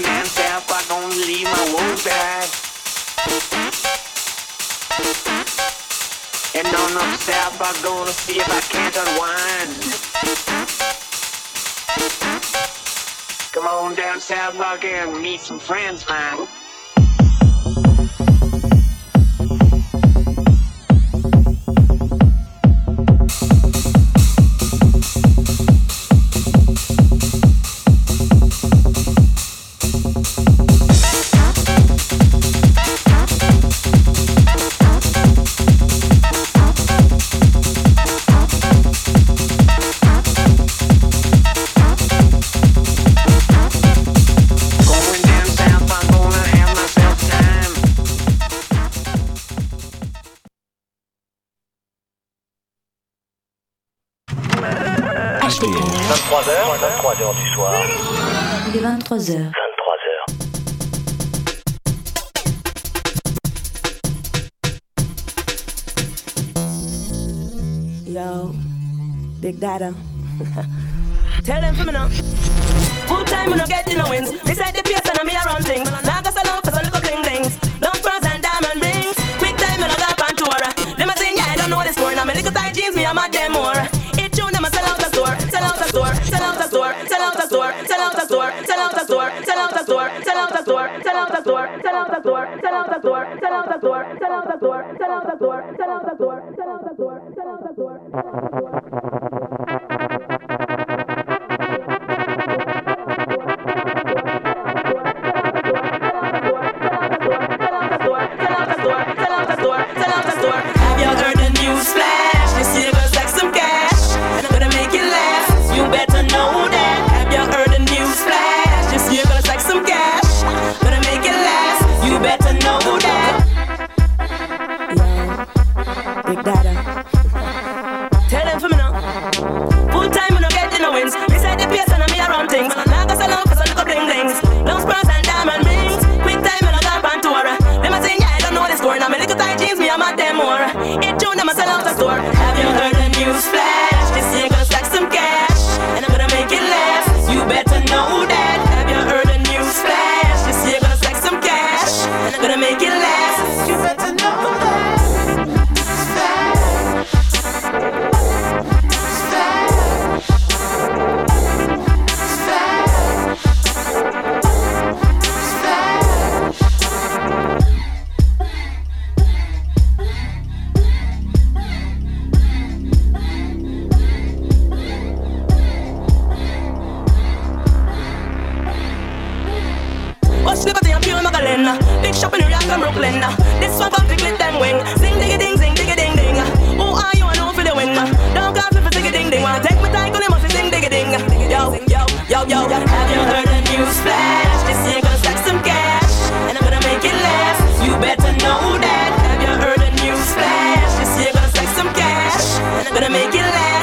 down south, I'm gonna leave my wounds behind. And on up south, I'm gonna see if I can't unwind. Come on down south, log in, meet some friends, man. HPI. 23h du soir. Il est 23h. 23h. Yo, Big Dada. Tell them for me now. Full time we no get no wins. This ain't the pace and I'm here on things. Now I go so long for some little bling blings. Long pearls and diamond rings. Quick time we no got on tour. Them a sing, yeah, I don't know this score. Now me little tight jeans, me I'm a them more. It tune them a sell out the store. Sell out the store. Sell out the store. Sell out the store. Sell out the store. Sell out the store. Sell out the store. Sell out the store. Sell out the store. Sell out the store. Sell out the store. Sell out the store. Sell out the store. Sell out the store. Sell out the store. Sell out the store. Sell out the store. Sell out the store. Have you heard the news flash? This year gonna stack some cash, and I'm gonna make it last. You better know that. Have you heard the news flash? This year gonna stack some cash, gonna make it last. You better know that. Yo, Big Dada. Tell them for me now. Full time we no get no wins. This ain't the pace and I'm here on things. Now go so long for some little bling blings. Long pearls and diamond rings. Quick time and I got on tour. Them a sing, yeah, I don't know the score. Now me little tight jeans, me I'm a them more. It tune them a sell out the store. Have you heard the news flash? This year gonna stack some cash, and I'm gonna make it last. You better know that. Have you heard the news flash? This year gonna stack some cash, and I'm gonna make it last. You better know that. What's liberty and pure Magdalena? Big shop in New York and Brooklyn. This one come to clip them wing. Sing diggy ding, sing diggy ding ding. Who are you and who for the win? Don't call me for diggy ding ding. Wanna take my time, gonna must sing diggy ding. Yo, yo, yo, yo. Have you heard the news flash? This year gonna stack some cash, and I'm gonna make it last. You better know that. Have you heard the news flash? This year gonna stack some cash, and I'm gonna make it last.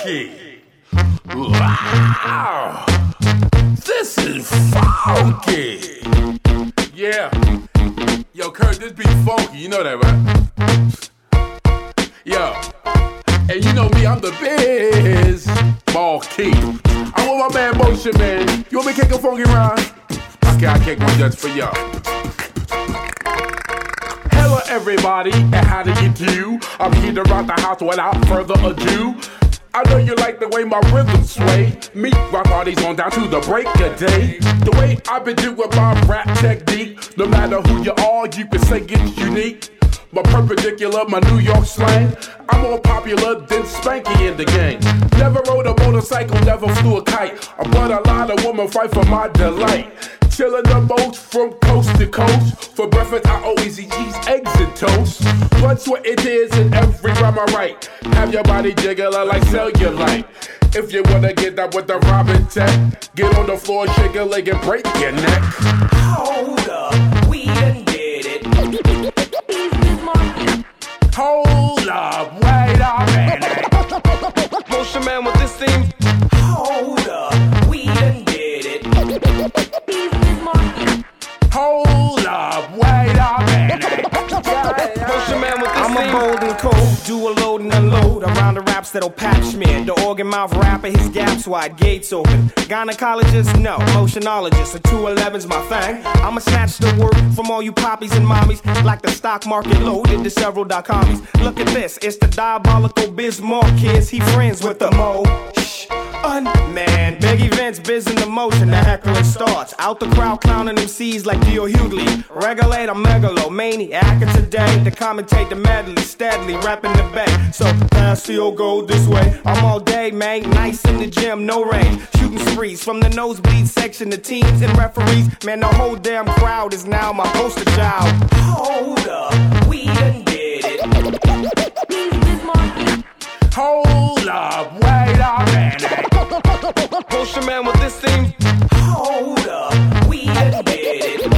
funky. Wow. This is funky. Yeah. Yo, Kurt, this beat funky. You know that, right? Yo. And you know me, I'm the Biz Markie. I'm with my man Motion Man. You want me to kick a funky rhyme? Okay, I'll kick one just for y'all. Hello everybody, and how do you do? I'm here to rock the house without further ado. I know you like the way my rhythm sway. Me rock parties on down to the break of day. The way I've been doing my rap technique. No matter who you are, you can say it's unique. My perpendicular, my New York slang. I'm more popular than Spanky in the game. Never rode a motorcycle, never flew a kite. But a lot of women fight for my delight. Chillin' the most from coast to coast. For breakfast, I always eat cheese, eggs, and toast. What's what it is in every rhyme I write. Have your body jiggling like cellulite. If you wanna get up with the Robin Tech, get on the floor, shake a leg, and break your neck. Hold up, we done did it. Hold up, wait a minute. Motion Man with this theme. Hold up, we done did it. Hold up, wait a minute. Motion Man with this I'm theme. A bold and cold, do a load and unload around the raps that'll pap smear. The organ mouth rapper, his gaps wide, gates open. Gynecologist, no. Motionologist, a 211's my thing. I'ma snatch the word from all you poppies and mommies, like the stock market loaded to several .commies. Look at this, it's the diabolical Biz Markie. He friends with the Mo. Man, big events, biz in the motion, the heckling starts. Out the crowd clowning MCs like Dio Hughley. Regulate, I'm megalomaniac, and today to commentate the medley, steadily rapping the bay. So pass the old gold this way. I'm all day, man, nice in the gym, no rain. Shooting sprees from the nosebleed section, the teams and referees. Man, the whole damn crowd is now my poster child. Hold up, we done did it. Hold up, wait a minute. Motion Man with this theme. Hold up, we done did it.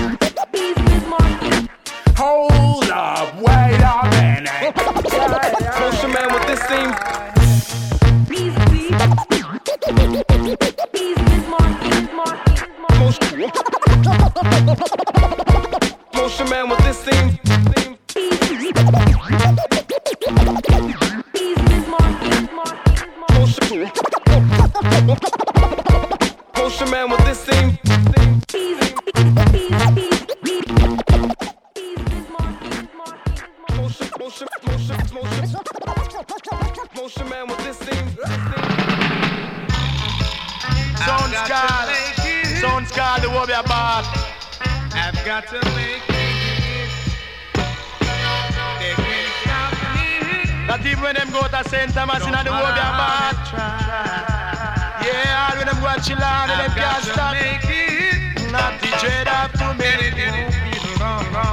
Hold up, wait a minute. Motion Man with this theme. Motion Man with this theme. Motion Man with this theme. Motion Man with this theme. Sound Scar, the Warrior Band. I've got to make it. They can't stop me. That even when them go to St. Thomas in the Warrior Band. Yeah, all when them go to Chilan and them can't stop. Not the dread of too many people.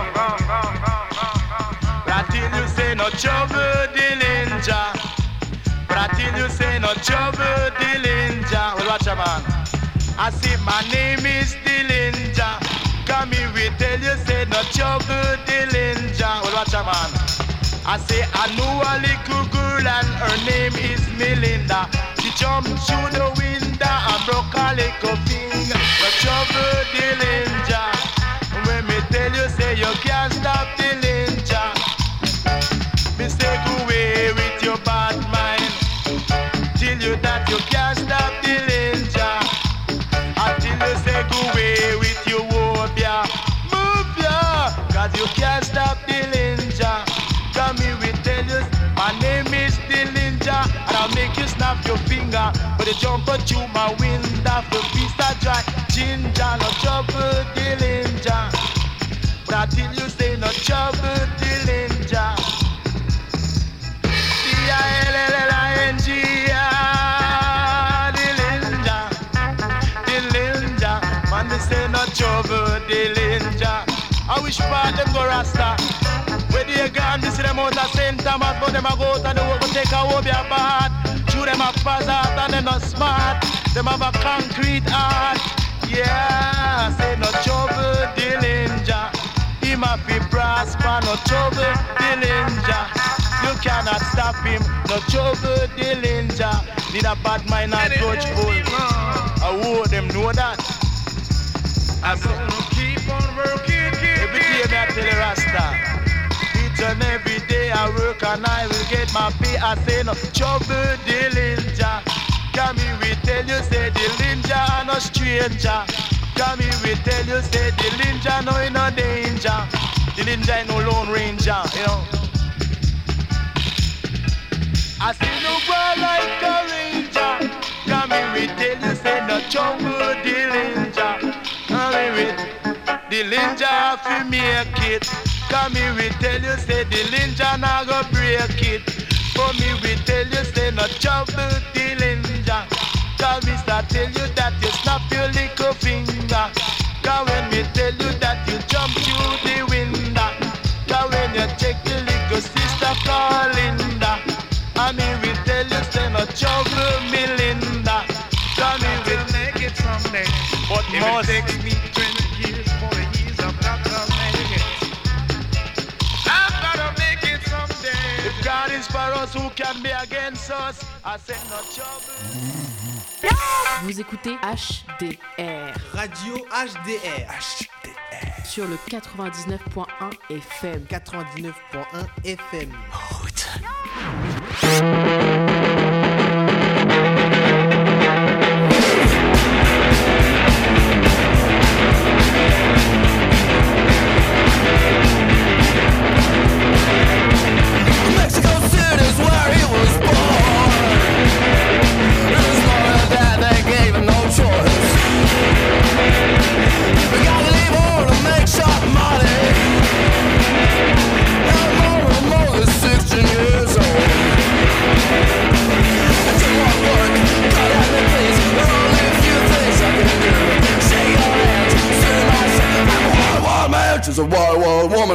But till you say no trouble, Dillinger. But till you say no trouble, Dillinger. Well, watch a man. I say my name is Dillinger. Come here, we tell you say no trouble, Dillinger. Well, watch a man. I say I know a little girl and her name is Melinda. She jumped through the window and broke a little finger. No trouble, Dillinger. When me tell you say you can't stop Dillinger. Mistake away with your bad mind. Till you that you can't stop Dillinger. Until you say go away with your wobia. Move ya, cause you can't stop Dillinger. Come here, we tell you, my name is Dillinger. And I'll make you snap your finger. But you jump through my window for piece of dry ginger. No trouble, Dillinger. But until you say no trouble, Dillinger. D-I-L-L-I-N-G-R, Dillinger. Dillinger. Man, they say no trouble, Dillinger. I wish part them go Rasta. Where they gone, this is them out of St. Thomas, but them a go out and they will take a Wobia bath. True, them a pass out and they not smart. Them have a concrete heart. Yeah, say no trouble, Dillinger. Him a fi brass, but no trouble, Dillinger. You You cannot stop him. No trouble, Dillinger. Need a bad mind and grudgeful. I want them know that. I'm gonna keep on working. Every day I tell the Rasta. Each and every day I work and I will get my pay. I say no trouble, Dillinger. Come here, we tell you, say Dillinger no stranger. Come here, we tell you, say Dillinger no in no danger. Dillinger ain't no lone ranger, you know. I see no boy like a ranger. Come here, we tell you, say no trouble, Dillinger. Come here, we Dillinger if you make it. Come here, we tell you, say Dillinger nah go break it. For me, we tell you, say no trouble, Dillinger. Cause me start tell you that you snap your little finger. Cause when me tell you that you jump through the window. Cause when you check the little sister call Linda. I mean we tell you say no trouble, Melinda. Cause me will make it someday. But it will take me 20 years, 40 years, I've got to make it. I've got to make it someday. If God is for us, who can be against us? I say no trouble. Vous écoutez HDR. Radio HDR. HDR. Sur le 99.1 FM. 99.1 FM. Route. Mexico City's where he was born. His mom and dad, they gave him no choice. We gotta leave home to make sharp money. And more than 16 years old. I do want work, God help me please. There are only a few things I can do. Shake your hands, say myself, I'm a wild, wild man. She's a wild, wild woman.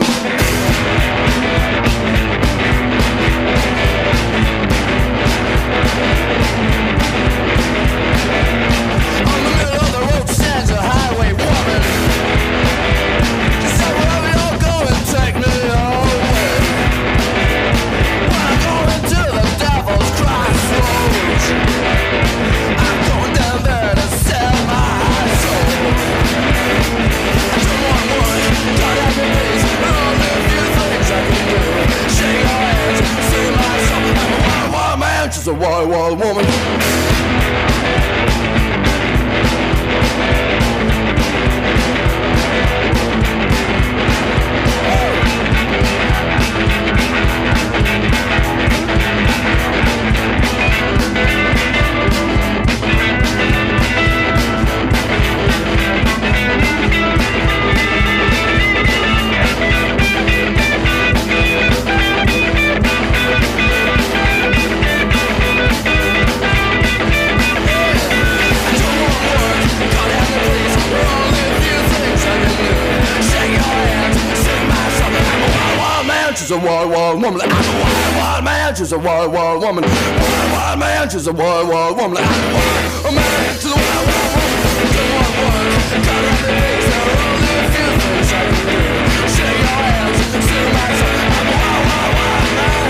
On the middle of the road stands a highway woman. She said, wherever you're going, take me away. When I'm going to the devil's crossroads, I'm going down there to sell my soul. I don't want work, God help me please. There are only a few things I can do. Shake your hands, say my soul. I'm a wild, wild man, she's a wild, wild woman. She's a wild, wild woman. I'm a wild, wild man. She's a wild, wild woman. Wild, wild man. She's a wild, wild woman. I'm a wild man. She's a wild, wild woman. Don't want work. God help me please. There are only a few things I can do. Shake your hands, sing my song. I'm a wild, wild, wild man.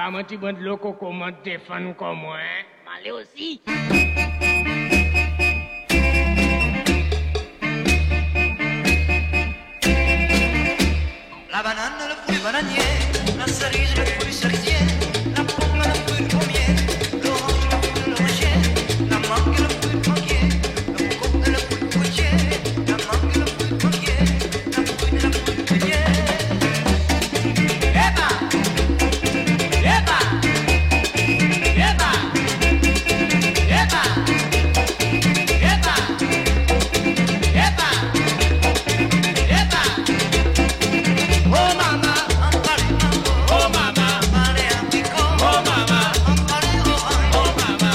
pas mon petit bon de l'eau comment défendre comme moi, hein? M'allez aussi. La banane, le fruit bananier, la cerise, le fruit cerisier, la pomme, le fruit pommier, l'orange, le fruit l'oranger, la mangue, le fruit manguier, le coco, le fruit fruitier, la mangue, le fruit manguier, la prune, le fruit prunier. Eba! Eba! Eba! Eba! Eba! Eba! Eba! Oh mama, oh mama, oh mama, oh mama,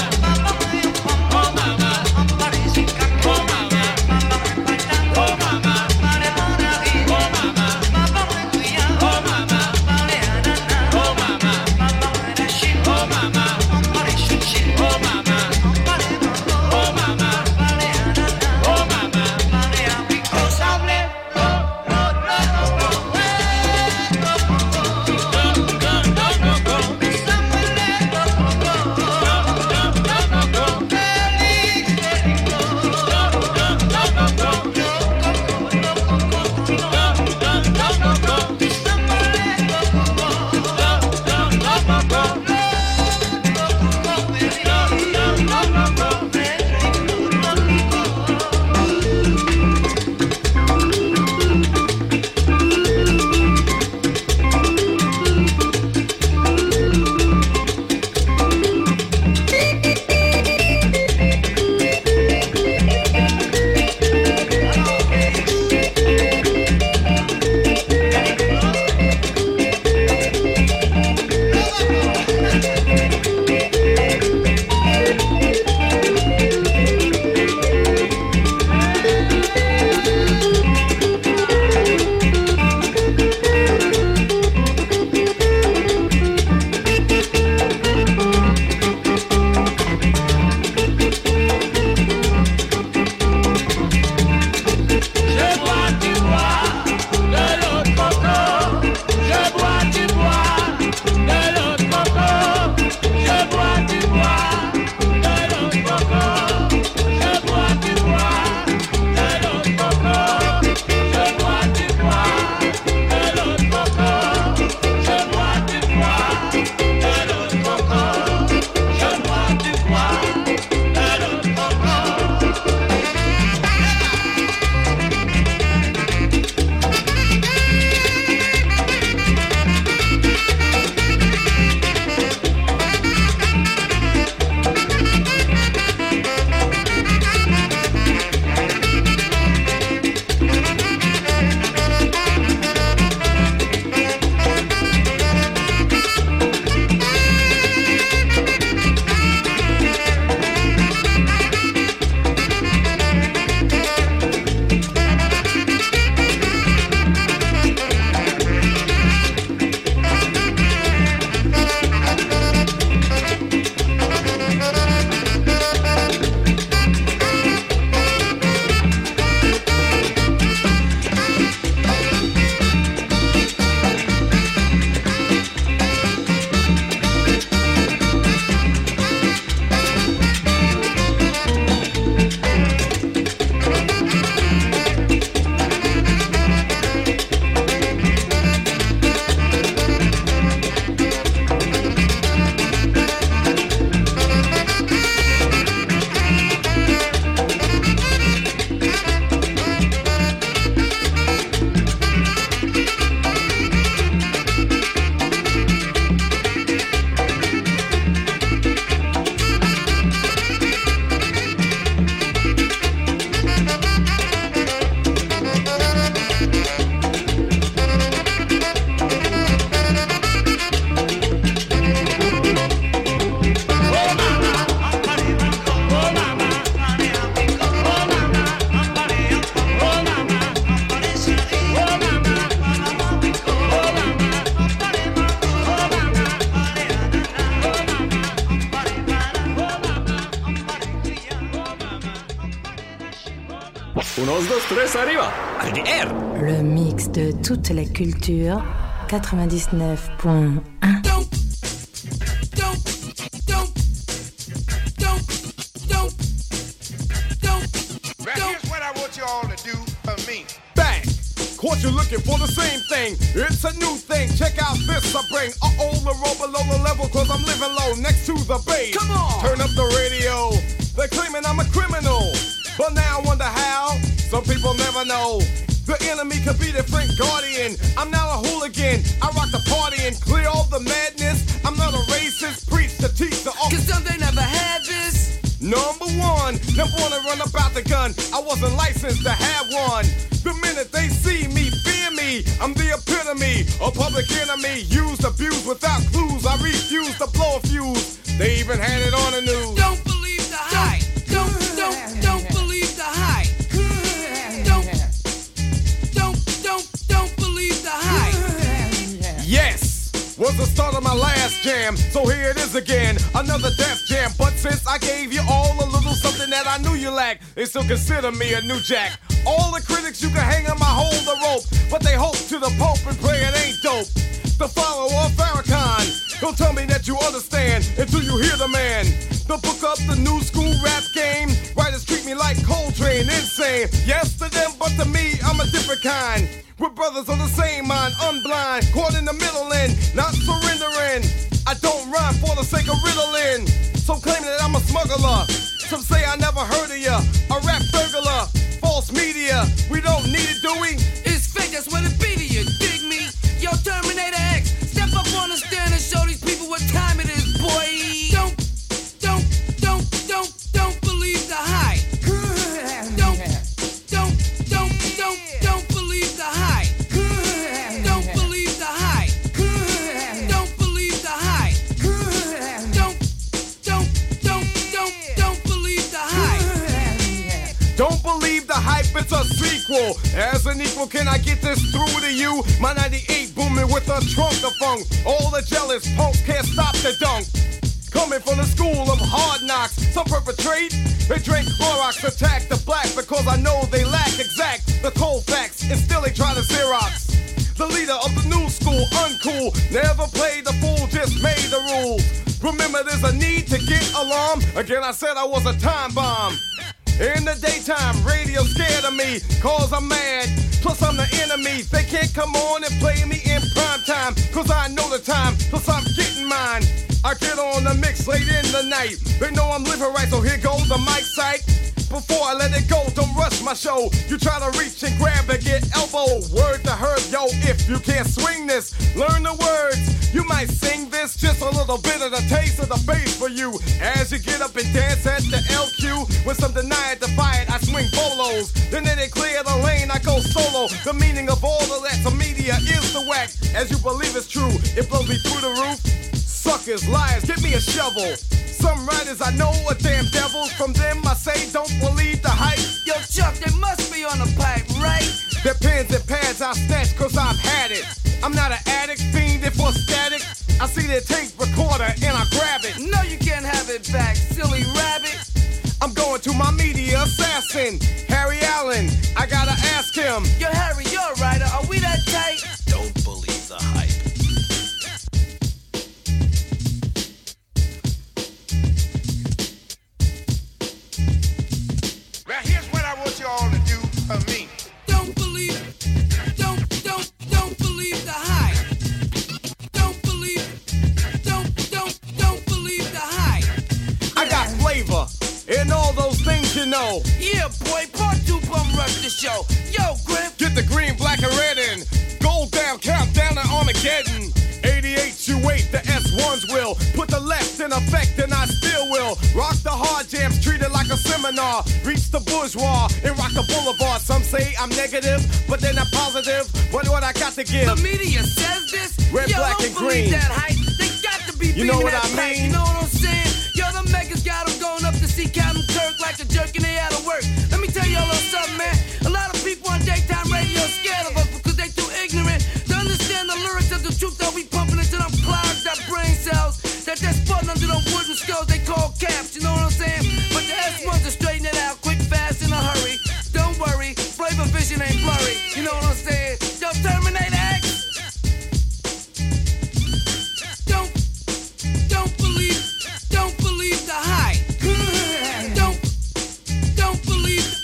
Unos, dos, tres, arriba. HDR. Le mix de toute la culture 99.1. Caught you looking for the same thing. It's a new thing. Check out this I bring. The roll below the level, cause I'm living low next to the base. Come on! Turn up the radio. They're claiming I'm a criminal. But now I wonder how. Some people never know. The enemy could be the Frank Guardian. I'm not a hooligan. I rock the party and clear all the madness. I'm not a racist. Preach to teach the cause some they never had this. Number one, never wanna run about the gun. I wasn't licensed to have one. The minute they see me, fear me. I'm the epitome, a public enemy. Used, abused without clues. I refuse to blow a fuse. They even had it on the news. Don't believe the hype. Don't believe the hype. Don't believe the hype. Yes, was the start of my last jam. So here it is again, another Def Jam. But since I gave you all a little something that I knew you lacked, they still consider me a new jack. All the critics you can hang on my hold the rope, but they hope to the Pope and pray it ain't dope. The follower of Farrakhan, don't tell me that you understand until you hear the man. The book up the new school rap game. Writers treat me like Coltrane, insane. Yes to them, but to me, I'm a different kind. We're brothers on the same mind, unblind, caught in the middle and not surrendering. I don't rhyme for the sake of riddling. Some claim that I'm a smuggler. Some say I never heard of ya. A rap burglar, false media. We don't need it, do we? It's fake, that's what it be to you. Dig me? Yo, Terminator X, step up on the stand and show these people what time it is, boy. Don't believe the hype. Don't believe the hype. Don't believe the hype. Don't believe the hype. Don't believe the hype. Don't believe the hype, it's a sequel. As an equal, can I get this through to you? My 98 booming with a trunk of funk. All the jealous punks can't stop the dunk. Coming from the school of hard knocks, some perpetrate. They drink Clorox, attack the black because I know they lack exact the cold facts, and still they try to Xerox. The leader of the new school, uncool, never played the fool, just made the rules. Remember, there's a need to get alarm. Again, I said I was a time bomb. In the daytime, radio scared of me, cause I'm mad. Plus I'm the enemy, they can't come on and play me in prime time, cause I know the time, plus I'm getting mine. I get on the mix late in the night. They know I'm living right, so here goes the mic sight. Before I let it go, don't rush my show. You try to reach and grab and get elbow. Word to Herb, yo, if you can't swing this, learn the words. You might sing this, just a little bit of the taste of the bass for you. As you get up and dance at the LQ, when some deny it, defy it, I swing bolos. Then they clear the lane, I go solo. The meaning of all of that to media is the whack. As you believe it's true, it blows me through the roof. Suckers, liars, give me a shovel. Some writers I know are damn devils. From them I say don't believe the hype. Yo, Chuck, they must be on the pipe, right? Their pens and pads I snatch cause I've had it. I'm not an addict, fiending for static. I see their tape recorder and I grab it. No, you can't have it back, silly rabbit. I'm going to my media assassin, Harry Allen. I gotta ask him. Yo, Harry, you're a writer. Are we that tight? Don't believe the hype. You all to do for me. Don't believe the hype. Don't believe the hype. I got flavor and all those things you know. Yeah, boy, part 2 bum rush the show. Yo, Griff, get the green, black, and red in. Gold down, countdown to Armageddon. 88, you wait, the S1s will put the left in effect, and I still will rock the hard jams, treat it like a seminar. Reach the bourgeois and rock the boulevard. Some say I'm negative, but then I'm positive. What I got to give? The media says this. Red, yo, black, and green. That hype. They got to be. You know what I mean? mean? You know what I'm saying? Yo, the megas got them going up to see Captain Kirk like a jerk and they out of work. Let me tell y'all a little something, man. A lot of people on daytime radio scared of us because they too ignorant to understand the lyrics of the truth that we pumping into them clouds, that brain cells, that they're spotting under them wooden skulls they call caps, you know what I'm saying? But the S1s are straighten it out quick, fast, in a hurry. Don't worry, flavor vision ain't blurry, you know what I'm saying? Yo, Terminator X. Don't believe the hype. Don't believe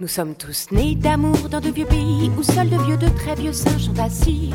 Nous sommes tous nés d'amour dans de vieux pays où seuls de vieux, de très vieux singes sont assis.